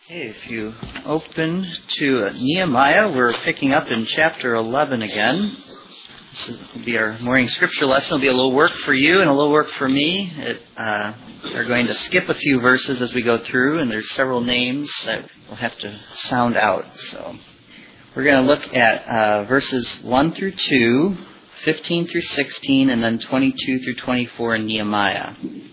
Okay, if you open to Nehemiah, we're picking up in chapter 11 again. This will be our morning scripture lesson. It'll be a little work for you and a little work for me. We're going to skip a few verses as we go through, and there's several names that we'll have to sound out. So we're going to look at verses 1 through 2, 15 through 16, and then 22 through 24 in Nehemiah.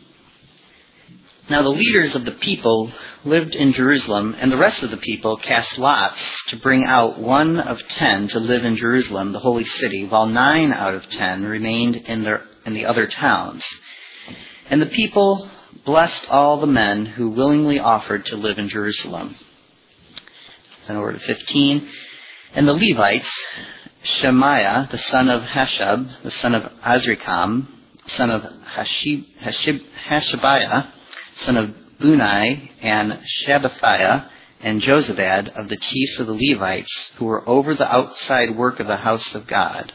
Now the leaders of the people lived in Jerusalem, and the rest of the people cast lots to bring out 1 of 10 to live in Jerusalem, the holy city, while 9 out of 10 remained in the other towns. And the people blessed all the men who willingly offered to live in Jerusalem. Then over to 15. And the Levites, Shemaiah, the son of Hashab, the son of Azrikam, son of Hashabiah, son of Bunai, and Shabbathiah, and Josabad, of the chiefs of the Levites, who were over the outside work of the house of God.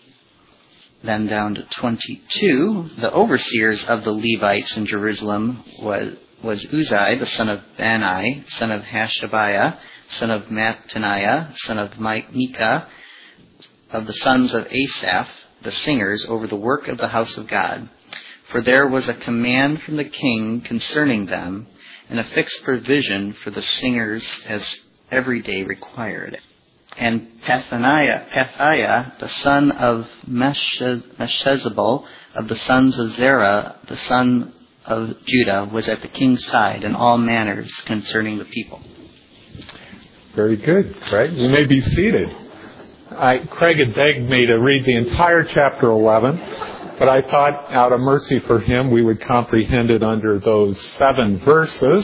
Then down to 22, the overseers of the Levites in Jerusalem was Uzai, the son of Bani, son of Hashabiah, son of Mattaniah, son of Micah, of the sons of Asaph, the singers, over the work of the house of God. For there was a command from the king concerning them, and a fixed provision for the singers as every day required. And Pethiah, the son of Meshezabel, of the sons of Zerah, the son of Judah, was at the king's side in all matters concerning the people. Very good, Craig. You may be seated. Craig had begged me to read the entire chapter 11. But I thought, out of mercy for him, we would comprehend it under those 7 verses.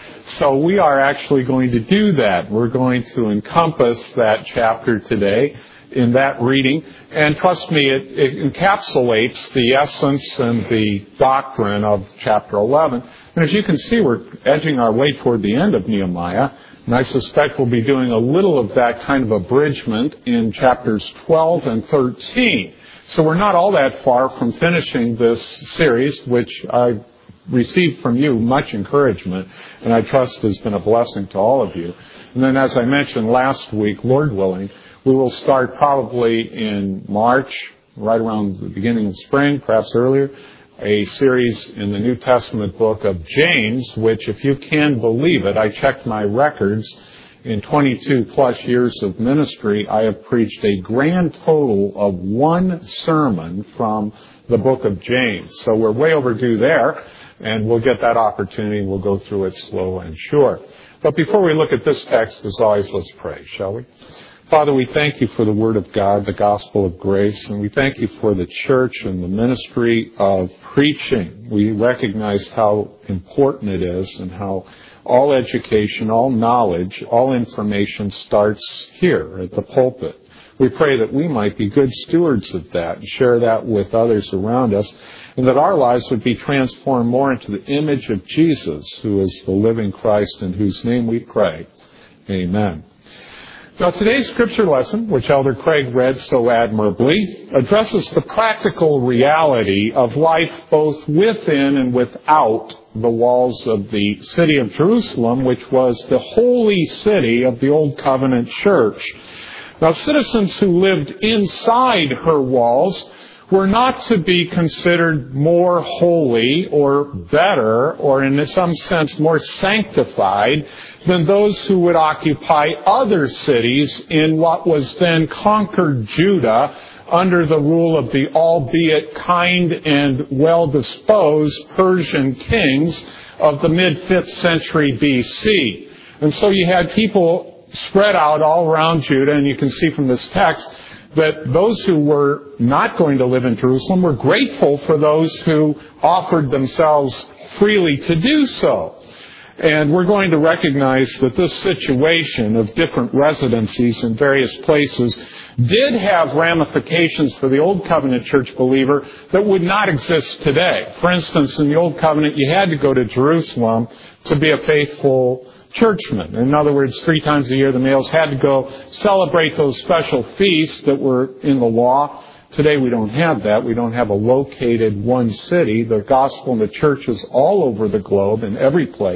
So we are actually going to do that. We're going to encompass that chapter today in that reading. And trust me, it encapsulates the essence and the doctrine of chapter 11. And as you can see, we're edging our way toward the end of Nehemiah. And I suspect we'll be doing a little of that kind of abridgment in chapters 12 and 13. So we're not all that far from finishing this series, which I received from you much encouragement, and I trust has been a blessing to all of you. And then, as I mentioned last week, Lord willing, we will start probably in March, right around the beginning of spring, perhaps earlier, a series in the New Testament book of James, which, if you can believe it, I checked my records. In 22 plus years of ministry, I have preached a grand total of 1 sermon from the book of James. So we're way overdue there, and we'll get that opportunity. We'll go through it slow and sure. But before we look at this text, as always, let's pray, shall we? Father, we thank you for the Word of God, the gospel of grace, and we thank you for the church and the ministry of preaching. We recognize how important it is and how all education, all knowledge, all information starts here at the pulpit. We pray that we might be good stewards of that and share that with others around us, and that our lives would be transformed more into the image of Jesus, who is the living Christ, in whose name we pray. Amen. Now, today's scripture lesson, which Elder Craig read so admirably, addresses the practical reality of life both within and without the walls of the city of Jerusalem, which was the holy city of the Old Covenant Church. Now, citizens who lived inside her walls were not to be considered more holy or better or in some sense more sanctified than those who would occupy other cities in what was then conquered Judah under the rule of the albeit kind and well-disposed Persian kings of the mid-5th century BC. And so you had people spread out all around Judah, and you can see from this text that those who were not going to live in Jerusalem were grateful for those who offered themselves freely to do so. And we're going to recognize that this situation of different residencies in various places did have ramifications for the Old Covenant church believer that would not exist today. For instance, in the Old Covenant, you had to go to Jerusalem to be a faithful churchman. In other words, 3 times a year, the males had to go celebrate those special feasts that were in the law. Today, we don't have that. We don't have a located one city. The gospel and the church is all over the globe in every place.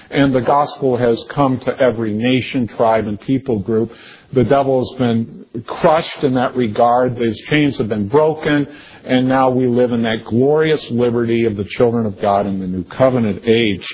And the gospel has come to every nation, tribe, and people group. The devil has been crushed in that regard. These chains have been broken. And now we live in that glorious liberty of the children of God in the new covenant age.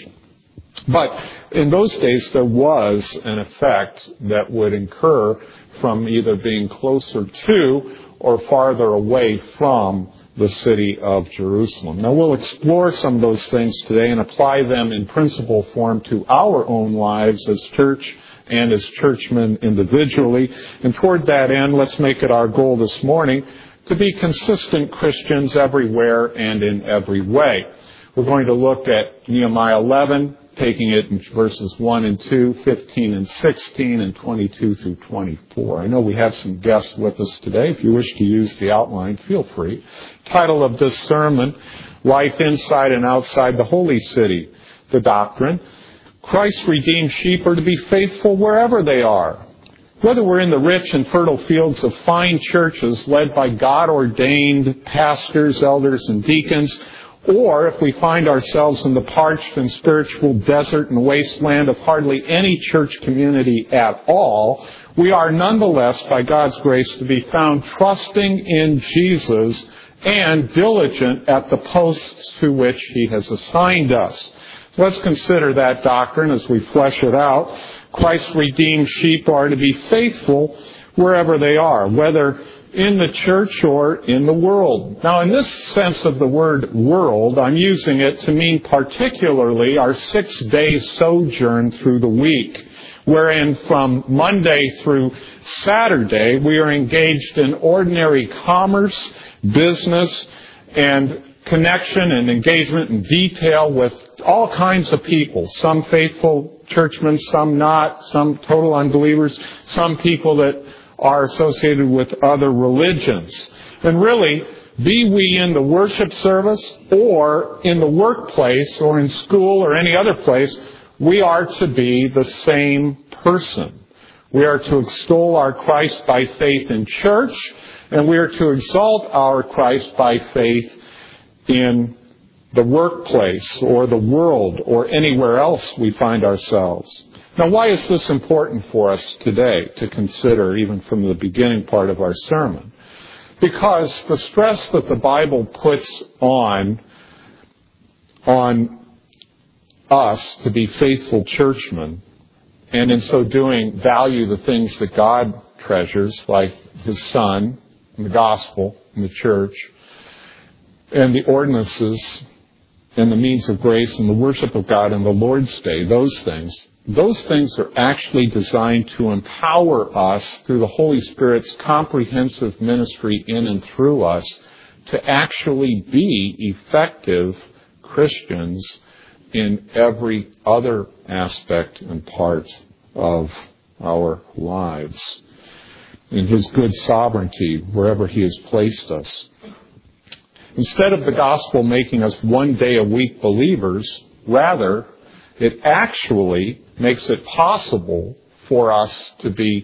But in those days, there was an effect that would incur from either being closer to or farther away from the city of Jerusalem. Now, we'll explore some of those things today and apply them in principle form to our own lives as church and as churchmen individually. And toward that end, let's make it our goal this morning to be consistent Christians everywhere and in every way. We're going to look at Nehemiah 11, taking it in verses 1 and 2, 15 and 16, and 22 through 24. I know we have some guests with us today. If you wish to use the outline, feel free. Title of this sermon, Life Inside and Outside the Holy City. The doctrine, Christ's redeemed sheep are to be faithful wherever they are. Whether we're in the rich and fertile fields of fine churches led by God-ordained pastors, elders, and deacons, or if we find ourselves in the parched and spiritual desert and wasteland of hardly any church community at all, we are nonetheless, by God's grace, to be found trusting in Jesus and diligent at the posts to which He has assigned us. Let's consider that doctrine as we flesh it out. Christ's redeemed sheep are to be faithful wherever they are, whether in the church or in the world. Now, in this sense of the word world, I'm using it to mean particularly our 6-day sojourn through the week, wherein from Monday through Saturday we are engaged in ordinary commerce, business, and connection and engagement in detail with all kinds of people, some faithful churchmen, some not, some total unbelievers, some people that are associated with other religions. And really, be we in the worship service or in the workplace or in school or any other place, we are to be the same person. We are to extol our Christ by faith in church, and we are to exalt our Christ by faith in the workplace or the world or anywhere else we find ourselves. Now, why is this important for us today to consider, even from the beginning part of our sermon? Because the stress that the Bible puts on us to be faithful churchmen, and in so doing value the things that God treasures, like His Son, and the gospel, and the church, and the ordinances, and the means of grace, and the worship of God, and the Lord's Day, those things are actually designed to empower us through the Holy Spirit's comprehensive ministry in and through us to actually be effective Christians in every other aspect and part of our lives. In His good sovereignty, wherever He has placed us. Instead of the gospel making us 1 day a week believers, rather, it actually makes it possible for us to be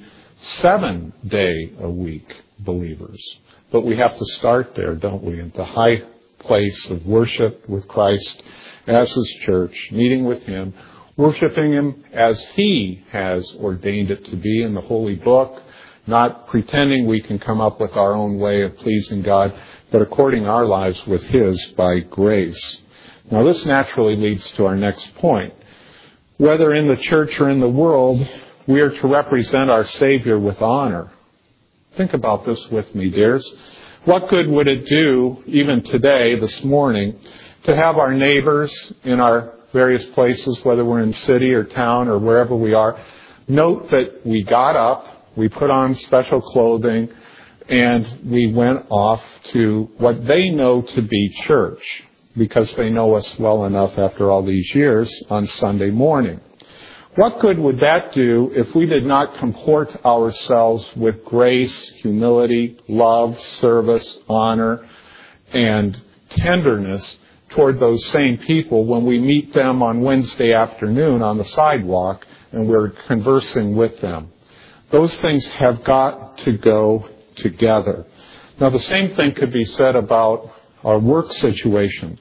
7 day a week believers. But we have to start there, don't we? At the high place of worship with Christ as His church, meeting with Him, worshiping Him as He has ordained it to be in the Holy Book, not pretending we can come up with our own way of pleasing God, but according our lives with His by grace. Now, this naturally leads to our next point. Whether in the church or in the world, we are to represent our Savior with honor. Think about this with me, dears. What good would it do, even today, this morning, to have our neighbors in our various places, whether we're in city or town or wherever we are, note that we got up, we put on special clothing, and we went off to what they know to be church, because they know us well enough after all these years on Sunday morning. What good would that do if we did not comport ourselves with grace, humility, love, service, honor, and tenderness toward those same people when we meet them on Wednesday afternoon on the sidewalk and we're conversing with them? Those things have got to go together. Now, the same thing could be said about our work situation.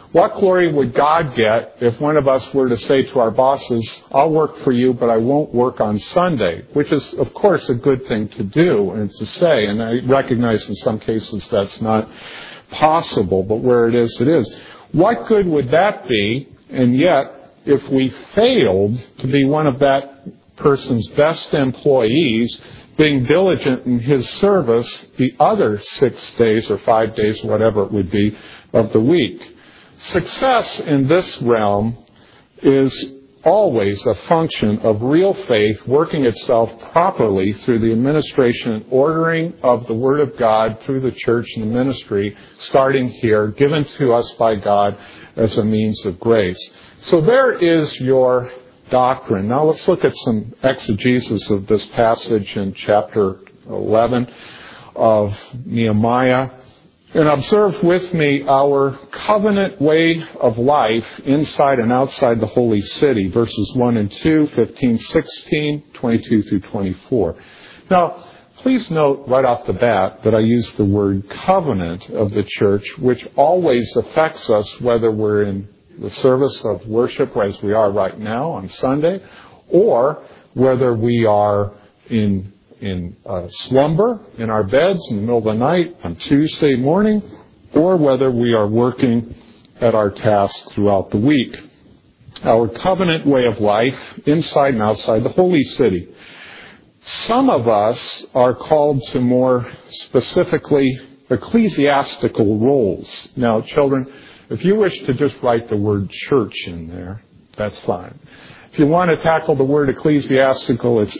What glory would God get if one of us were to say to our bosses, I'll work for you, but I won't work on Sunday, which is, of course, a good thing to do and to say. And I recognize in some cases that's not possible, but where it is, it is. What good would that be? And yet, if we failed to be one of that person's best employees, being diligent in his service the other 6 days or 5 days, whatever it would be, of the week. Success in this realm is always a function of real faith working itself properly through the administration and ordering of the Word of God through the church and the ministry, starting here, given to us by God as a means of grace. So there is your doctrine. Now let's look at some exegesis of this passage in chapter 11 of Nehemiah. And observe with me our covenant way of life inside and outside the holy city, verses 1 and 2, 15, 16, 22 through 24. Now, please note right off the bat that I use the word covenant of the church, which always affects us whether we're in the service of worship as we are right now on Sunday, or whether we are in slumber in our beds in the middle of the night on Tuesday morning, or whether we are working at our tasks throughout the week. Our covenant way of life inside and outside the holy city. Some of us are called to more specifically ecclesiastical roles. Now, children, if you wish to just write the word church in there, that's fine. If you want to tackle the word ecclesiastical, it's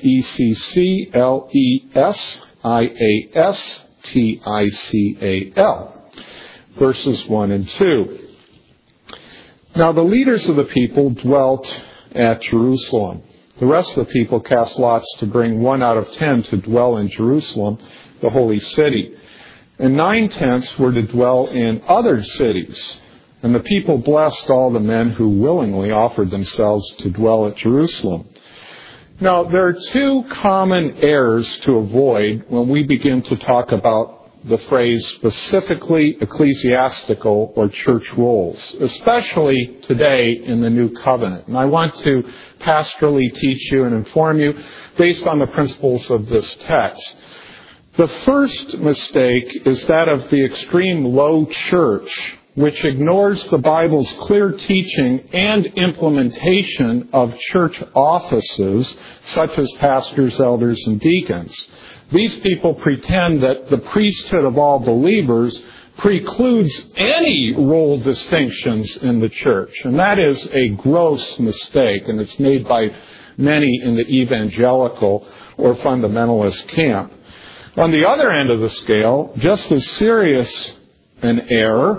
ecclesiastical, verses 1 and 2. Now the leaders of the people dwelt at Jerusalem. The rest of the people cast lots to bring 1 out of 10 to dwell in Jerusalem, the holy city. And 9/10 were to dwell in other cities. And the people blessed all the men who willingly offered themselves to dwell at Jerusalem. Now, there are two common errors to avoid when we begin to talk about the phrase specifically ecclesiastical or church roles, especially today in the New Covenant. And I want to pastorally teach you and inform you based on the principles of this text. The first mistake is that of the extreme low church, which ignores the Bible's clear teaching and implementation of church offices, such as pastors, elders, and deacons. These people pretend that the priesthood of all believers precludes any role distinctions in the church. And that is a gross mistake, and it's made by many in the evangelical or fundamentalist camp. On the other end of the scale, just as serious an error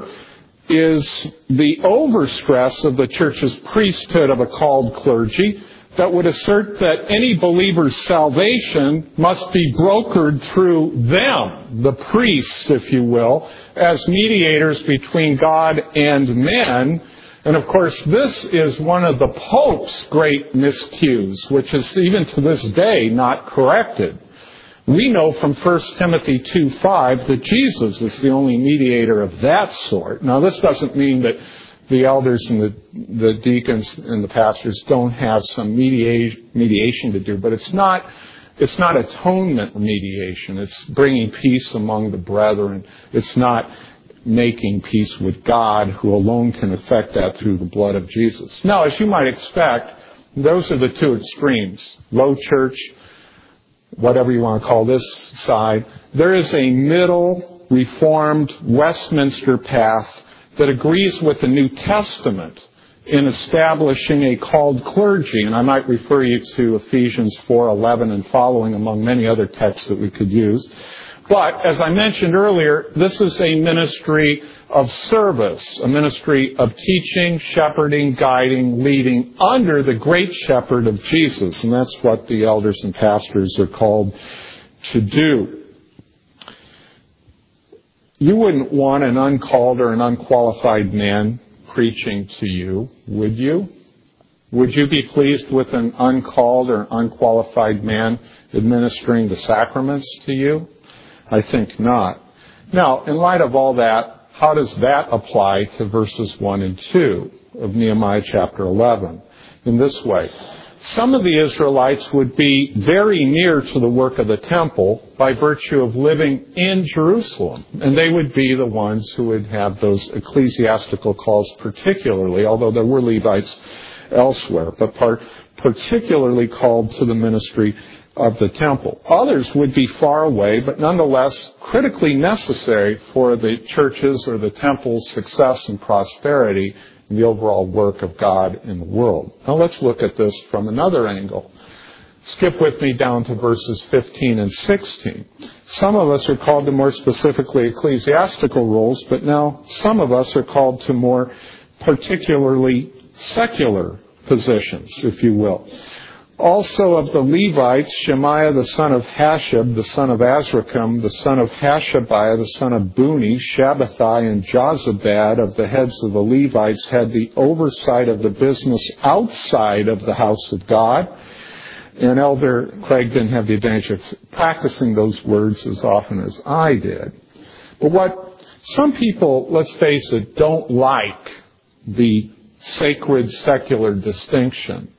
is the overstress of the church's priesthood of a called clergy that would assert that any believer's salvation must be brokered through them, the priests, if you will, as mediators between God and men. And of course, this is one of the Pope's great miscues, which is even to this day not corrected. We know from 1 Timothy 2:5 that Jesus is the only mediator of that sort. Now, this doesn't mean that the elders and the deacons and the pastors don't have some mediation to do, but it's not atonement mediation. It's bringing peace among the brethren. It's not making peace with God, who alone can effect that through the blood of Jesus. Now, as you might expect, those are the two extremes. Low church, whatever you want to call this side. There is a middle, Reformed Westminster path that agrees with the New Testament in establishing a called clergy. And I might refer you to Ephesians 4:11 and following, among many other texts that we could use. But, as I mentioned earlier, this is a ministry of service, a ministry of teaching, shepherding, guiding, leading under the great shepherd of Jesus. And that's what the elders and pastors are called to do. You wouldn't want an uncalled or an unqualified man preaching to you, would you? Would you be pleased with an uncalled or unqualified man administering the sacraments to you? I think not. Now, in light of all that, how does that apply to verses 1 and 2 of Nehemiah chapter 11? In this way. Some of the Israelites would be very near to the work of the temple by virtue of living in Jerusalem. And they would be the ones who would have those ecclesiastical calls particularly, although there were Levites elsewhere, but particularly called to the ministry of the temple. Others would be far away, but nonetheless critically necessary for the churches or the temple's success and prosperity in the overall work of God in the world. Now let's look at this from another angle. Skip with me down to verses 15 and 16. Some of us are called to more specifically ecclesiastical roles, but now some of us are called to more particularly secular positions, if you will. Also of the Levites, Shemaiah the son of Hashab, the son of Azrikam, the son of Hashabiah, the son of Buni, Shabbathai, and Jozabad of the heads of the Levites had the oversight of the business outside of the house of God. And Elder Craig didn't have the advantage of practicing those words as often as I did. But what some people, let's face it, don't like the sacred secular distinction.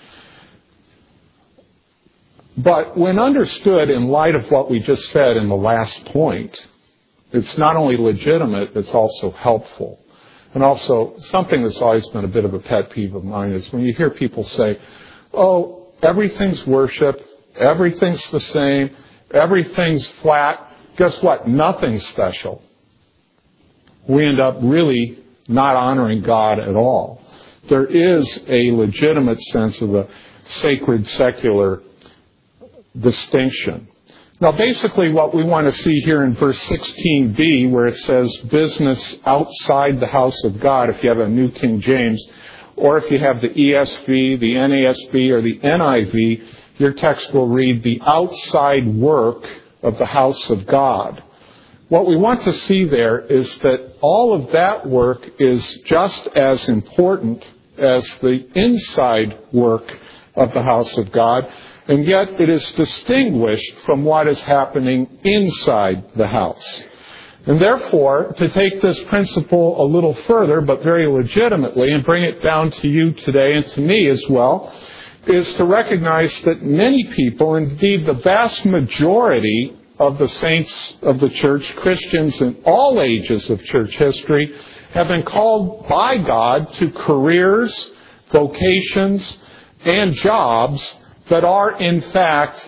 But when understood in light of what we just said in the last point, it's not only legitimate, it's also helpful. And also, something that's always been a bit of a pet peeve of mine is when you hear people say, oh, everything's worship, everything's the same, everything's flat. Guess what? Nothing's special. We end up really not honoring God at all. There is a legitimate sense of a sacred secular distinction. Now, basically what we want to see here in verse 16b, where it says business outside the house of God, if you have a New King James, or if you have the ESV, the NASB, or the NIV, your text will read the outside work of the house of God. What we want to see there is that all of that work is just as important as the inside work of the house of God, and yet it is distinguished from what is happening inside the house. And therefore, to take this principle a little further, but very legitimately, and bring it down to you today and to me as well, is to recognize that many people, indeed the vast majority of the saints of the church, Christians in all ages of church history, have been called by God to careers, vocations, and jobs that are in fact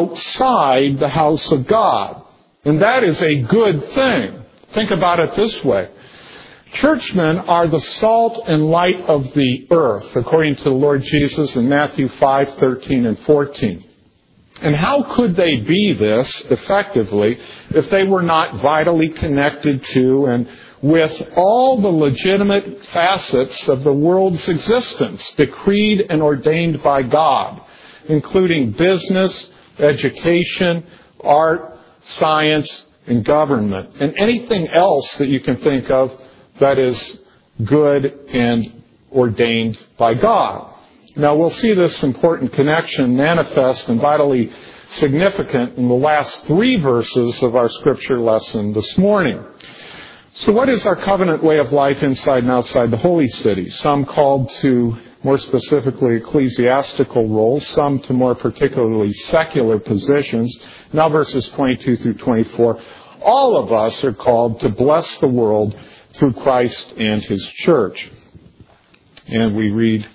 outside the house of God. And that is a good thing. Think about it this way. Churchmen are the salt and light of the earth, according to the Lord Jesus in Matthew 5:13 and 14. And how could they be this effectively if they were not vitally connected to and with all the legitimate facets of the world's existence, decreed and ordained by God, including business, education, art, science, and government, and anything else that you can think of that is good and ordained by God. Now, we'll see this important connection manifest and vitally significant in the last 3 verses of our scripture lesson this morning. So what is our covenant way of life inside and outside the holy city? Some called to more specifically ecclesiastical roles, some to more particularly secular positions. Now verses 22 through 24. All of us are called to bless the world through Christ and His church. And we read,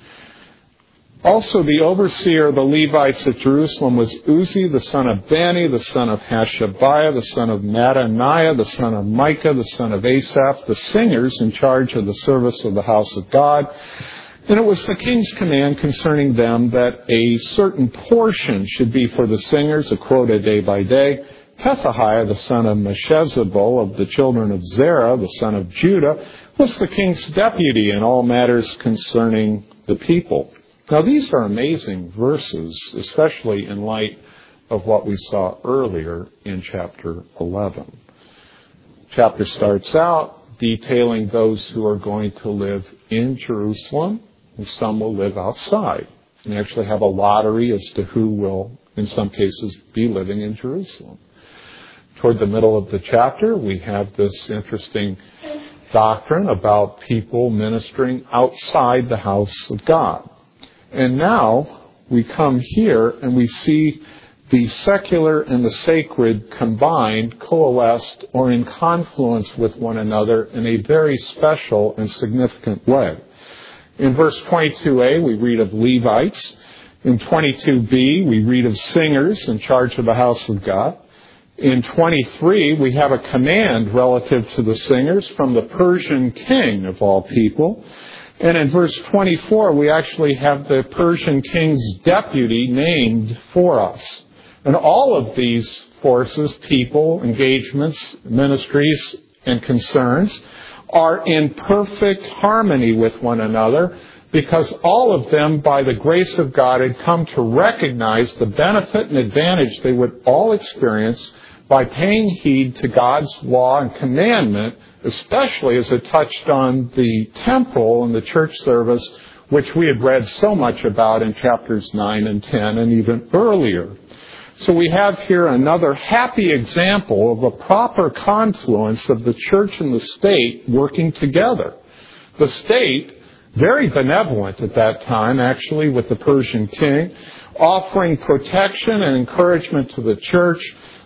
also the overseer of the Levites at Jerusalem was Uzzi, the son of Bani, the son of Hashabiah, the son of Mattaniah, the son of Micah, the son of Asaph, the singers in charge of the service of the house of God. And it was the king's command concerning them that a certain portion should be for the singers, a quota day by day. Pethahiah, the son of Meshezabel of the children of Zerah, the son of Judah, was the king's deputy in all matters concerning the people. Now, these are amazing verses, especially in light of what we saw earlier in chapter 11. Chapter starts out detailing those who are going to live in Jerusalem, and some will live outside. And actually have a lottery as to who will, in some cases, be living in Jerusalem. Toward the middle of the chapter, we have this interesting doctrine about people ministering outside the house of God. And now we come here and we see the secular and the sacred combined, coalesced, or in confluence with one another in a very special and significant way. In verse 22a, we read of Levites. In 22b, we read of singers in charge of the house of God. In 23, we have a command relative to the singers from the Persian king of all people. And in verse 24, we actually have the Persian king's deputy named for us. And all of these forces, people, engagements, ministries, and concerns are in perfect harmony with one another because all of them, by the grace of God, had come to recognize the benefit and advantage they would all experience by paying heed to God's law and commandment, especially as it touched on the temple and the church service, which we had read so much about in chapters 9 and 10 and even earlier. So we have here another happy example of a proper confluence of the church and the state working together. The state, very benevolent at that time, actually, with the Persian king, offering protection and encouragement to the church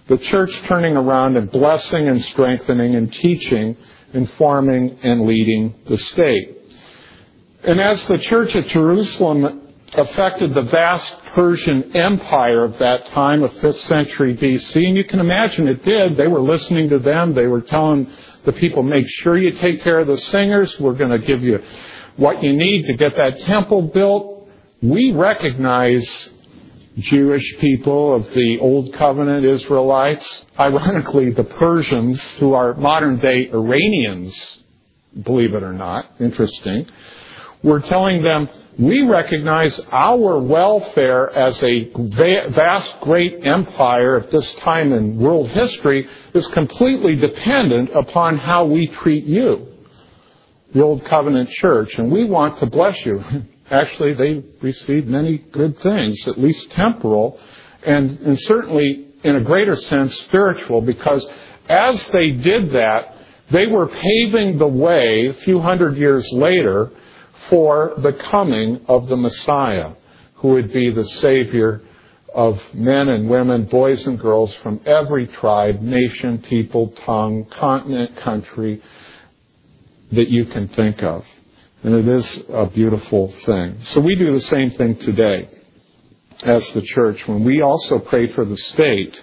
turning around and blessing and strengthening and teaching, informing and leading the state. And as the church at Jerusalem affected the vast Persian Empire of that time, of 5th century BC, and you can imagine it did. They were listening to them. They were telling the people, make sure you take care of the singers. We're going to give you what you need to get that temple built. We recognize Jewish people of the Old Covenant Israelites. Ironically, the Persians, who are modern-day Iranians, believe it or not, interesting, we're telling them, we recognize our welfare as a vast, great empire at this time in world history is completely dependent upon how we treat you, the Old Covenant Church, and we want to bless you. Actually, they received many good things, at least temporal, and certainly in a greater sense spiritual, because as they did that, they were paving the way a few hundred years later for the coming of the Messiah, who would be the Savior of men and women, boys and girls from every tribe, nation, people, tongue, continent, country that you can think of. And it is a beautiful thing. So we do the same thing today as the church. When we also pray for the state,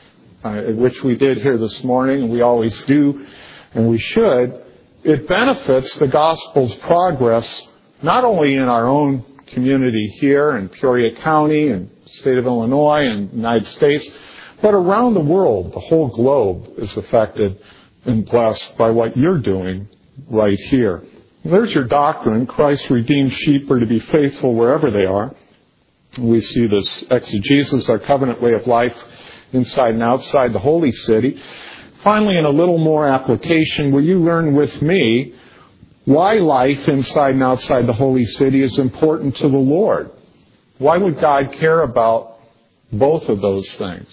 which we did here this morning, and we always do, and we should, it benefits the gospel's progress not only in our own community here in Peoria County and state of Illinois and United States, but around the world. The whole globe is affected and blessed by what you're doing right here. There's your doctrine. Christ's redeemed sheep are to be faithful wherever they are. We see this exegesis, our covenant way of life, inside and outside the holy city. Finally, in a little more application, will you learn with me why life inside and outside the holy city is important to the Lord? Why would God care about both of those things?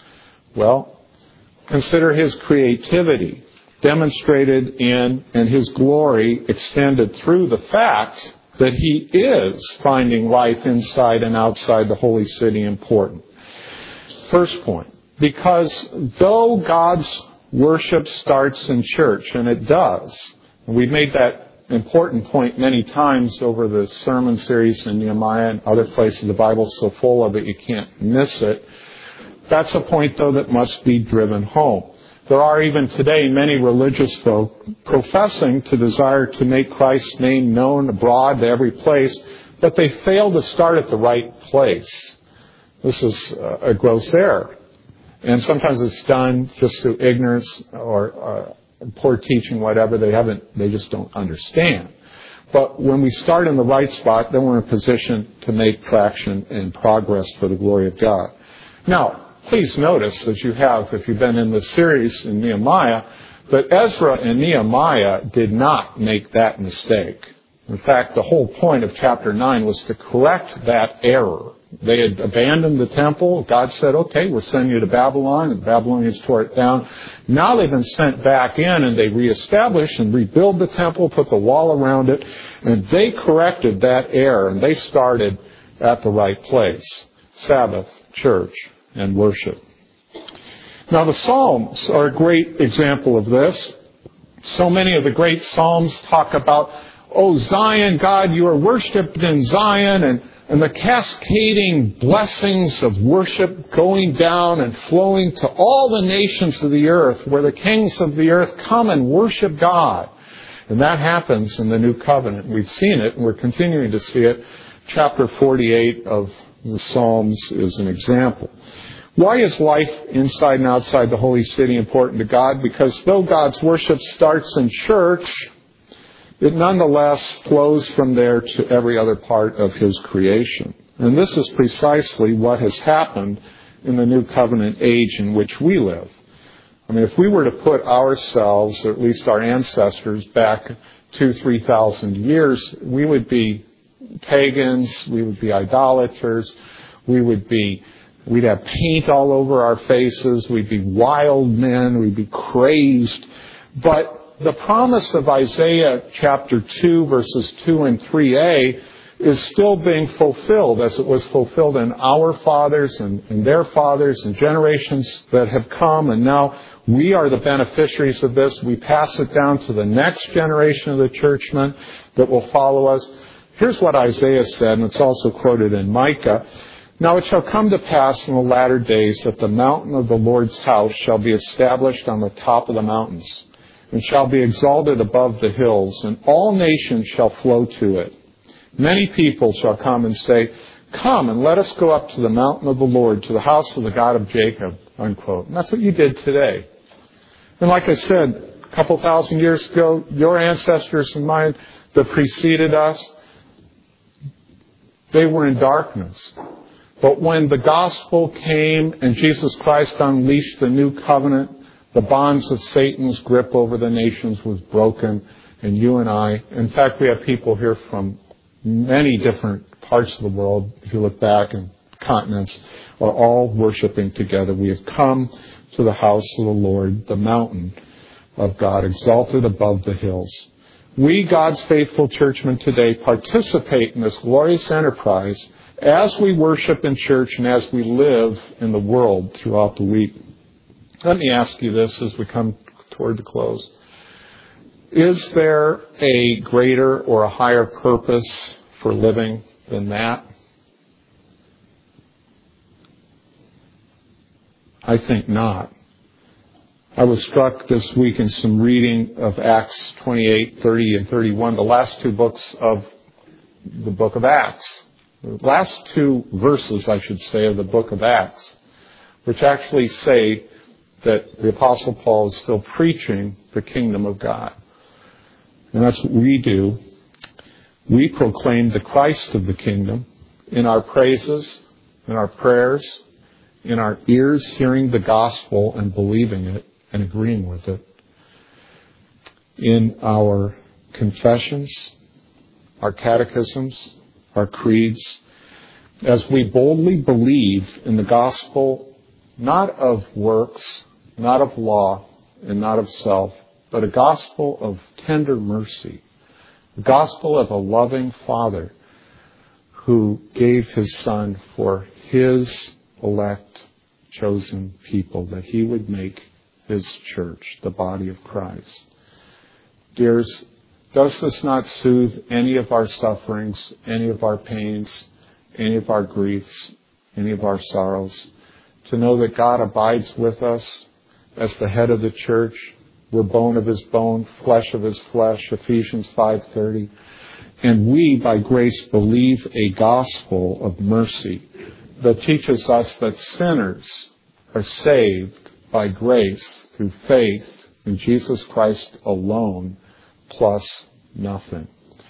Well, consider His creativity demonstrated in and His glory extended through the fact that He is finding life inside and outside the holy city important. First point, because though God's worship starts in church, and it does, and we've made that important point many times over the sermon series in Nehemiah and other places. The Bible's so full of it you can't miss it. That's a point, though, that must be driven home. There are even today many religious folk professing to desire to make Christ's name known abroad to every place, but they fail to start at the right place. This is a gross error. And sometimes it's done just through ignorance or poor teaching, whatever. They just don't understand. But when we start in the right spot, then we're in a position to make traction and progress for the glory of God. Now, please notice, as you have, if you've been in the series in Nehemiah, that Ezra and Nehemiah did not make that mistake. In fact, the whole point of chapter 9 was to correct that error. They had abandoned the temple. God said, okay, we're sending you to Babylon, and the Babylonians tore it down. Now they've been sent back in, and they reestablished and rebuild the temple, put the wall around it, and they corrected that error, and they started at the right place: Sabbath, church, and worship. Now the Psalms are a great example of this. So many of the great Psalms talk about, oh, Zion, God, you are worshipped in Zion, and the cascading blessings of worship going down and flowing to all the nations of the earth, where the kings of the earth come and worship God. And that happens in the New Covenant. We've seen it, and we're continuing to see it. Chapter 48 of the Psalms is an example. Why is life inside and outside the holy city important to God? Because though God's worship starts in church, it nonetheless flows from there to every other part of His creation. And this is precisely what has happened in the New Covenant age in which we live. I mean, if we were to put ourselves, or at least our ancestors, back 2,000-3,000 years, we would be pagans, we would be idolaters, we'd have paint all over our faces, we'd be wild men, we'd be crazed. But the promise of Isaiah chapter 2, verses 2 and 3a is still being fulfilled, as it was fulfilled in our fathers and their fathers and generations that have come, and now we are the beneficiaries of this. We pass it down to the next generation of the churchmen that will follow us. Here's what Isaiah said, and it's also quoted in Micah. Now it shall come to pass in the latter days that the mountain of the Lord's house shall be established on the top of the mountains, and shall be exalted above the hills, and all nations shall flow to it. Many people shall come and say, come and let us go up to the mountain of the Lord, to the house of the God of Jacob, unquote. And that's what you did today. And like I said, a couple thousand years ago, your ancestors and mine that preceded us, they were in darkness. But when the gospel came and Jesus Christ unleashed the new covenant, the bonds of Satan's grip over the nations was broken, and you and I, in fact, we have people here from many different parts of the world, if you look back, and continents, are all worshiping together. We have come to the house of the Lord, the mountain of God, exalted above the hills. We, God's faithful churchmen today, participate in this glorious enterprise as we worship in church and as we live in the world throughout the week. Let me ask you this as we come toward the close. Is there a greater or a higher purpose for living than that? I think not. I was struck this week in some reading of Acts 28, 30, and 31, the last two books of the book of Acts. The last two verses, I should say, of the book of Acts, which actually say that the Apostle Paul is still preaching the kingdom of God. And that's what we do. We proclaim the Christ of the kingdom in our praises, in our prayers, in our ears hearing the gospel and believing it and agreeing with it, in our confessions, our catechisms, our creeds, as we boldly believe in the gospel, not of works, not of law, and not of self, but a gospel of tender mercy, a gospel of a loving Father who gave His Son for His elect, chosen people, that He would make His church, the body of Christ. Dears, does this not soothe any of our sufferings, any of our pains, any of our griefs, any of our sorrows, to know that God abides with us as the head of the church? We're bone of His bone, flesh of His flesh, Ephesians 5:30. And we, by grace, believe a gospel of mercy that teaches us that sinners are saved by grace through faith in Jesus Christ alone, plus nothing.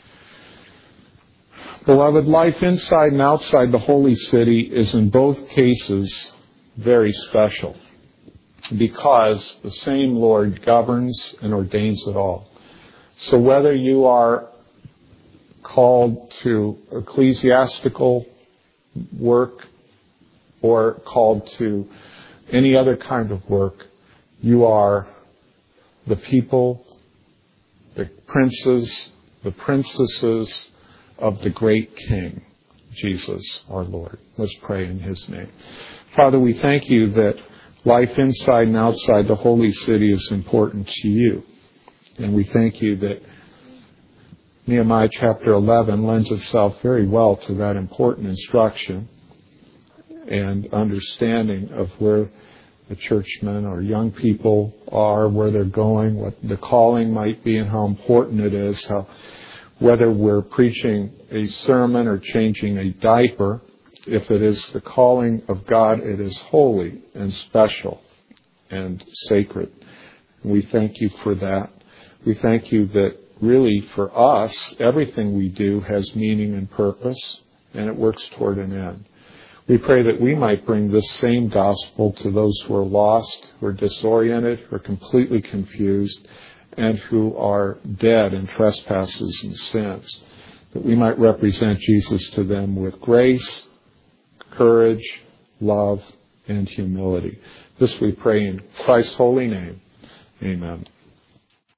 Beloved, life inside and outside the holy city is in both cases very special, because the same Lord governs and ordains it all. So whether you are called to ecclesiastical work or called to any other kind of work, you are the people, the princes, the princesses of the great King, Jesus our Lord. Let's pray in His name. Father, we thank you that life inside and outside the holy city is important to you. And we thank you that Nehemiah chapter 11 lends itself very well to that important instruction and understanding of where the churchmen or young people are, where they're going, what the calling might be, and how important it is, how whether we're preaching a sermon or changing a diaper, if it is the calling of God, it is holy and special and sacred. We thank you for that. We thank you that really for us, everything we do has meaning and purpose, and it works toward an end. We pray that we might bring this same gospel to those who are lost, who are disoriented, who are completely confused, and who are dead in trespasses and sins. That we might represent Jesus to them with grace, courage, love, and humility. This we pray in Christ's holy name. Amen.